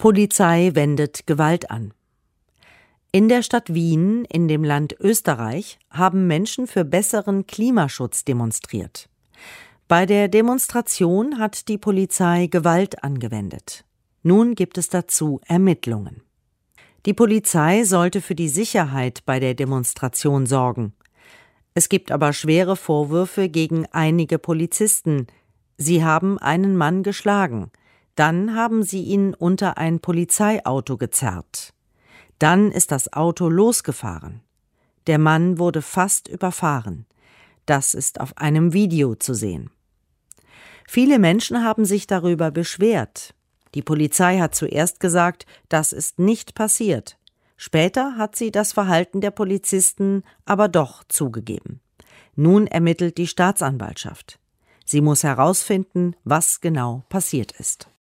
Polizei wendet Gewalt an. In der Stadt Wien, in dem Land Österreich, haben Menschen für besseren Klimaschutz demonstriert. Bei der Demonstration hat die Polizei Gewalt angewendet. Nun gibt es dazu Ermittlungen. Die Polizei sollte für die Sicherheit bei der Demonstration sorgen. Es gibt aber schwere Vorwürfe gegen einige Polizisten. Sie haben einen Mann geschlagen. Dann haben sie ihn unter ein Polizeiauto gezerrt. Dann ist das Auto losgefahren. Der Mann wurde fast überfahren. Das ist auf einem Video zu sehen. Viele Menschen haben sich darüber beschwert. Die Polizei hat zuerst gesagt, das ist nicht passiert. Später hat sie das Verhalten der Polizisten aber doch zugegeben. Nun ermittelt die Staatsanwaltschaft. Sie muss herausfinden, was genau passiert ist.